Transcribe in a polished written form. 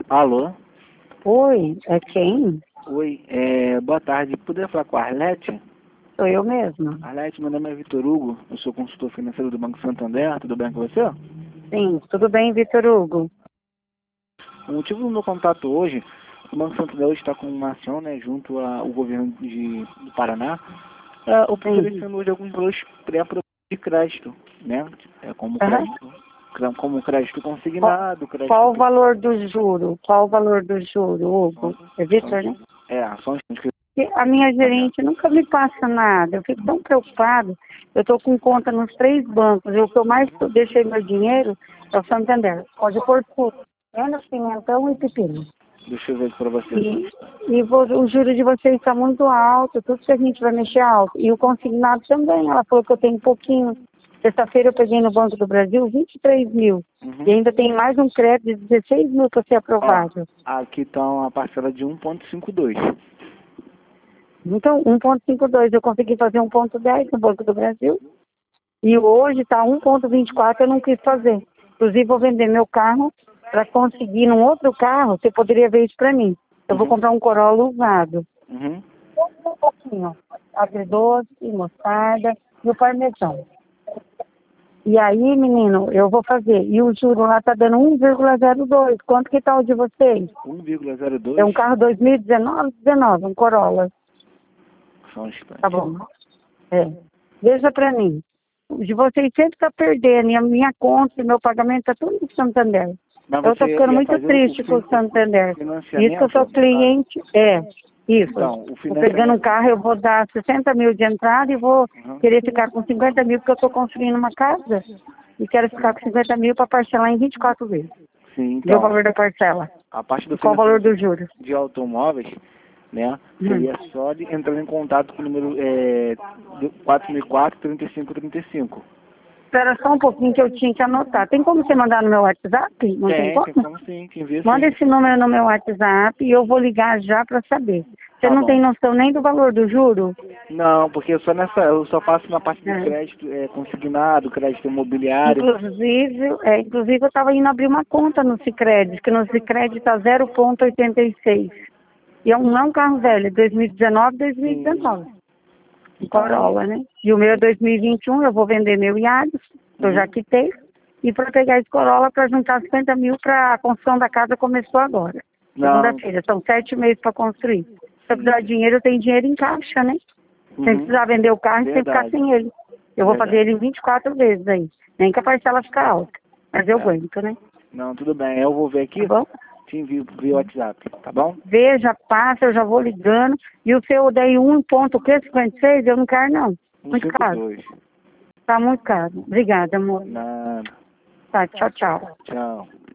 Alô? Oi, é quem? Oi, boa tarde. Poderia falar com a Arlete? Sou eu mesma. Arlete, meu nome é Vitor Hugo, eu sou consultor financeiro do Banco Santander, tudo bem com você? Sim, tudo bem, Vitor Hugo? O motivo do meu contato hoje, o Banco Santander hoje está com uma ação, né, junto ao governo do Paraná, oferecendo hoje alguns valores pré-aprovados de crédito, né, como crédito consignado, crédito... Qual o valor do juro? Qual o valor do juro, Hugo? É Vitor, né? Ações que... A minha gerente nunca me passa nada. Eu fico tão preocupado. Eu estou com conta nos 3 bancos. O que eu mais deixei meu dinheiro é o Santander. Pode pôr tudo. Menos pimentão e pepino. Deixa eu ver aqui para você. O juro de vocês está muito alto. Tudo que a gente vai mexer é alto. E o consignado também. Ela falou que eu tenho pouquinho. Sexta-feira eu peguei no Banco do Brasil 23 mil. E ainda tem mais um crédito de 16 mil para ser aprovado. Aqui está uma parcela de 1,52. Então, 1,52. Eu consegui fazer 1,10 no Banco do Brasil. E hoje está 1,24, eu não quis fazer. Inclusive, vou vender meu carro para conseguir num outro carro. Você poderia ver isso para mim. Eu vou comprar um Corolla usado. Um pouquinho. Agridoce, mostarda e o parmesão. E aí, menino, eu vou fazer. E o juro lá tá dando 1,02. Quanto que tá o de vocês? 1,02? É um carro 2019, um Corolla. Só um instante. Tá bom. Veja pra mim. O de vocês sempre tá perdendo. E a minha conta e meu pagamento tá tudo no Santander. Eu tô ficando muito triste com o Santander. Isso que eu sou cliente. Isso. Então, Tô pegando um carro, eu vou dar 60 mil de entrada e vou querer ficar com 50 mil, porque eu estou construindo uma casa e quero ficar com 50 mil para parcelar em 24 vezes. Sim, então. Ver o valor da parcela. A parte do qual o valor dos juros? De automóveis, né? Seria só de entrar em contato com o número 4004-3535. Espera só um pouquinho que eu tinha que anotar. Tem como você mandar no meu WhatsApp? Não tem como? Tem como sim, tem ver. Manda esse número no meu WhatsApp e eu vou ligar já para saber. Você não tem noção nem do valor do juro? Não, porque eu só faço na parte de crédito consignado, crédito imobiliário. Inclusive eu estava indo abrir uma conta no Sicredi, que no Sicredi está 0,86. E não é um carro velho, 2019, 2019. Corolla, né? E o meu é 2021, eu vou vender meu Yaris, que eu já quitei, e para pegar esse Corolla para juntar 50 mil para a construção da casa começou agora. Segunda-feira, são 7 meses para construir. Se eu precisar de dinheiro, eu tenho dinheiro em caixa, né? Sem precisar vender o carro e sem ficar sem ele. Eu vou fazer ele em 24 vezes aí. Nem que a parcela fica alta. Mas eu aguento, né? Não, tudo bem. Eu vou ver aqui. Tá bom? Te envio via WhatsApp, tá bom? Veja, passa, eu já vou ligando. E o seu daí 1,56, eu não quero não. Muito caro. Tá muito caro. Obrigada, amor. Nada. Tá, tchau, tchau. Tchau.